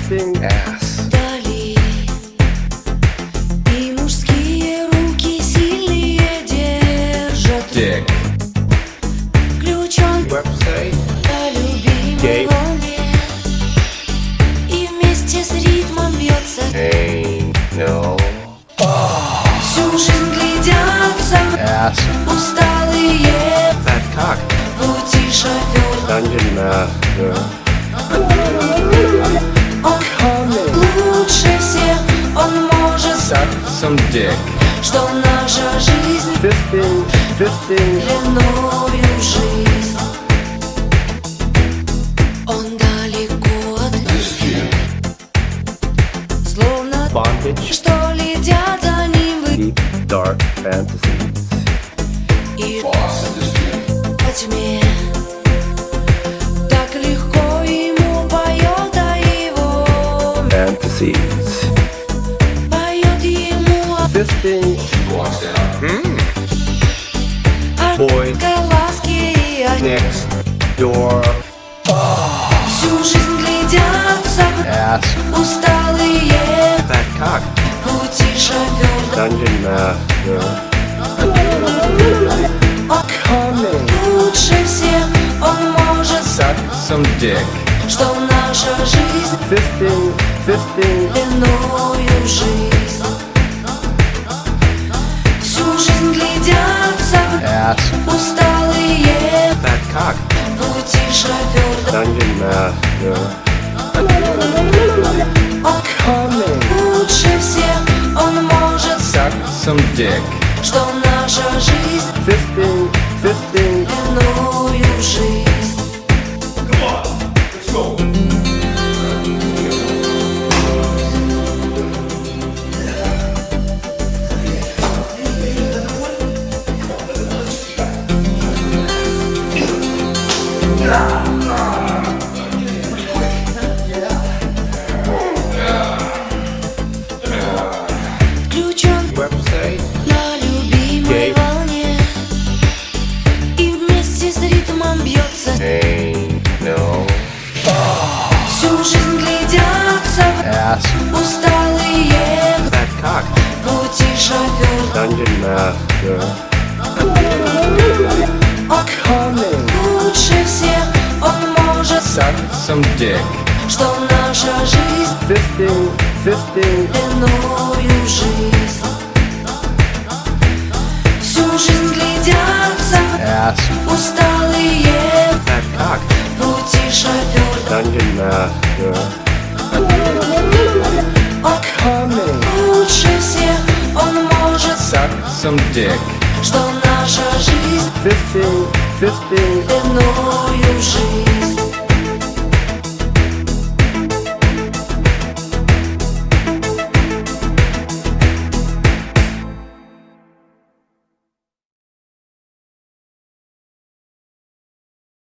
fisting ass. Вдали и мужские руки сильнее держат Dick. Включен Website. на любимой Gay. волне и вместе с ритмом бьется. Ain't no Всю жизнь глядятся ass. усталые Fat cock. в пути шофер. Dungeon master. Он лучше всех, он может, Suck some dick. что наша жизнь Fisting. Fisting. длиною жизнь. Он далеко от словно Bondage. что летят за ним вы Deep dark fantasies. и во тьме. Так легко ему поет, а его Fantasies. поет ему Fisting. Boys. ласки и огни. Next door. Всю жизнь глядятся Ass. усталые Fat cock. в пути шофер. Dungeon master. Coming. Лучше всех он может, Suck some dick. что наша жизнь Fisting. Fisting. длиною жизнь. Всю жизнь глядятся Ass. усталые Fat cock. в пути шофер. Dungeon master. Coming. Лучше всех он может, Suck some dick. что наша жизнь Fisting. Fisting. длиною жизнь. Включен Website. на любимой Gay. волне и вместе с ритмом бьется. Ain't no Всю жизнь глядятся ass. усталые Fat cock. в пути шофер. Dungeon master. Coming. Лучше всех он может, Suck some dick. что наша жизнь Fisting. Fisting. длиною жизнь. Всю жизнь глядятся Ass. усталые Fat cock. в пути шофер. Dungeon master. Coming. Лучше всех он может, Suck some dick. что наша жизнь Fisting. Fisting. длиною жизнь.